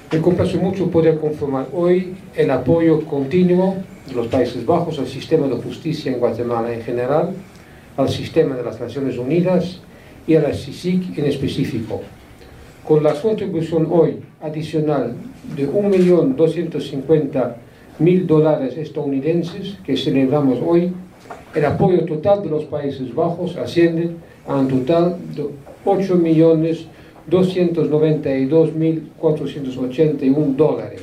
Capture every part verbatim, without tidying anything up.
Me complace mucho poder confirmar hoy el apoyo continuo de los Países Bajos al sistema de justicia en Guatemala en general, al sistema de las Naciones Unidas y a la C I C I C en específico. Con la contribución hoy adicional de un millón doscientos cincuenta mil dólares estadounidenses que celebramos hoy, el apoyo total de los Países Bajos asciende a un total de ocho millones doscientos noventa y dos mil cuatrocientos ochenta y uno dólares.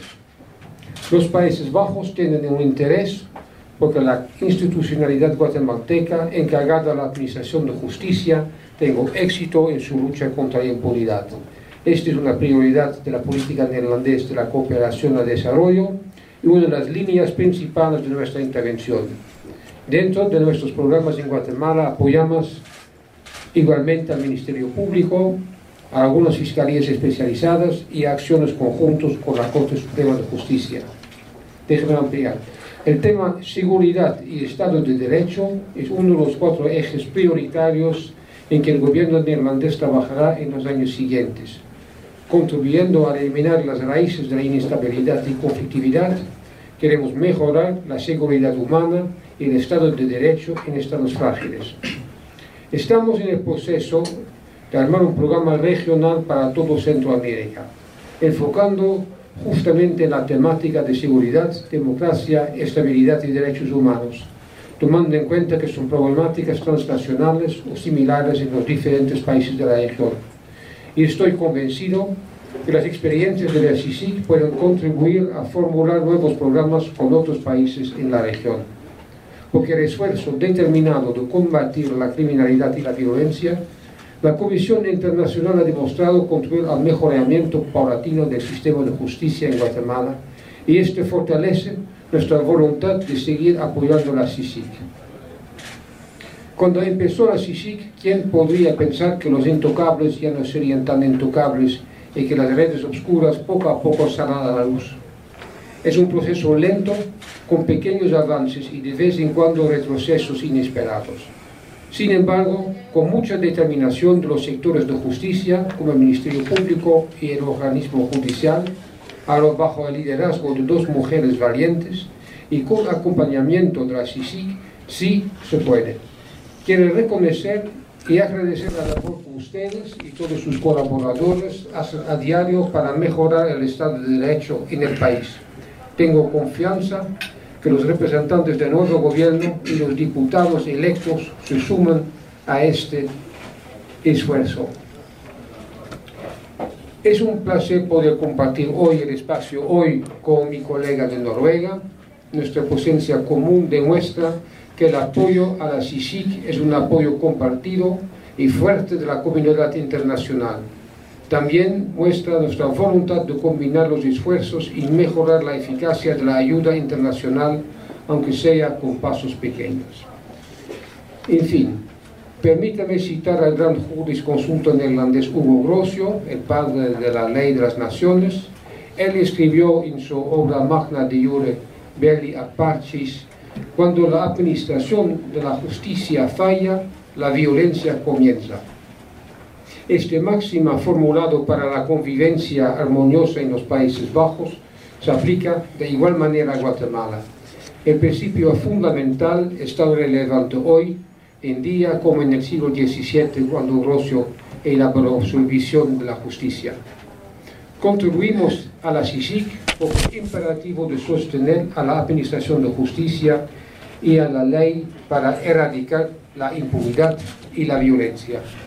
Los Países Bajos tienen un interés porque la institucionalidad guatemalteca encargada de la administración de justicia tenga éxito en su lucha contra la impunidad. Esta es una prioridad de la política neerlandesa de la cooperación al desarrollo y una de las líneas principales de nuestra intervención. Dentro de nuestros programas en Guatemala apoyamos igualmente al Ministerio Público, a algunas fiscalías especializadas y a acciones conjuntas con la Corte Suprema de Justicia. Déjeme ampliar. El tema seguridad y Estado de Derecho es uno de los cuatro ejes prioritarios en que el gobierno neerlandés trabajará en los años siguientes, contribuyendo a eliminar las raíces de la inestabilidad y conflictividad. Queremos mejorar la seguridad humana y el Estado de Derecho en estados frágiles. Estamos en el proceso de armar un programa regional para todo Centroamérica, enfocando justamente en la temática de seguridad, democracia, estabilidad y derechos humanos, tomando en cuenta que son problemáticas transnacionales o similares en los diferentes países de la región. Y estoy convencido que las experiencias de la C I C I C pueden contribuir a formular nuevos programas con otros países en la región, porque el esfuerzo determinado de combatir la criminalidad y la violencia, la Comisión Internacional ha demostrado contribuir al mejoramiento paulatino del sistema de justicia en Guatemala, y este fortalece nuestra voluntad de seguir apoyando la C I C I C. Cuando empezó la C I C I C, ¿quién podría pensar que los intocables ya no serían tan intocables y que las redes oscuras poco a poco saldrán a la luz? Es un proceso lento, con pequeños avances y de vez en cuando retrocesos inesperados. Sin embargo, con mucha determinación de los sectores de justicia, como el Ministerio Público y el organismo judicial, ahora bajo el liderazgo de dos mujeres valientes y con acompañamiento de la C I C I C, sí se puede. Quiero reconocer y agradecer la labor que ustedes y todos sus colaboradores hacen a diario para mejorar el Estado de Derecho en el país. Tengo confianza que los representantes del nuevo gobierno y los diputados electos se sumen a este esfuerzo. Es un placer poder compartir hoy el espacio hoy con mi colega de Noruega. Nuestra presencia común demuestra que el apoyo a la C I C I C es un apoyo compartido y fuerte de la comunidad internacional. También muestra nuestra voluntad de combinar los esfuerzos y mejorar la eficacia de la ayuda internacional, aunque sea con pasos pequeños. En fin, permítame citar al gran jurisconsulto neerlandés Hugo Grocio, el padre de la Ley de las Naciones. Él escribió en su obra Magna de Jure Belli ad Pacis: cuando la administración de la justicia falla, la violencia comienza. Este máxima formulado para la convivencia armoniosa en los Países Bajos se aplica de igual manera a Guatemala. El principio fundamental está relevante hoy en día como en el siglo diecisiete, cuando Grocio elaboró su visión de la justicia. Contribuimos a la C I C I C por el imperativo de sostener a la administración de justicia y a la ley para erradicar la impunidad y la violencia.